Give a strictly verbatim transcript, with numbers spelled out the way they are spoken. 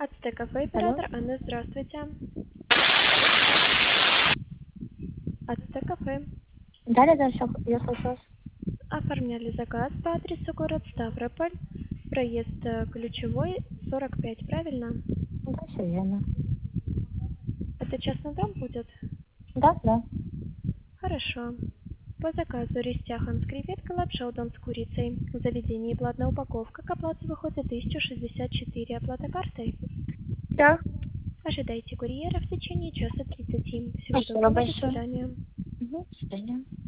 Ацтек-кафе, Алло? оператор Анна, здравствуйте. Ацтек-кафе. Да-да-да, всё, я слышу вас. Оформляли заказ по адресу город Ставрополь, проезд э, Ключевой, сорок пять, правильно? Да, всё верно. Это частный дом будет? Да, да. Хорошо. По заказу рис тяхан с креветкой, лапша удон с курицей. В заведении платная упаковка, к оплате выходит тысяча шестьдесят четыре. Оплата картой. Да. Ожидайте курьера в течение часа тридцати. Всего Спасибо доброго, до большое. свидания. Мгм, до свидания.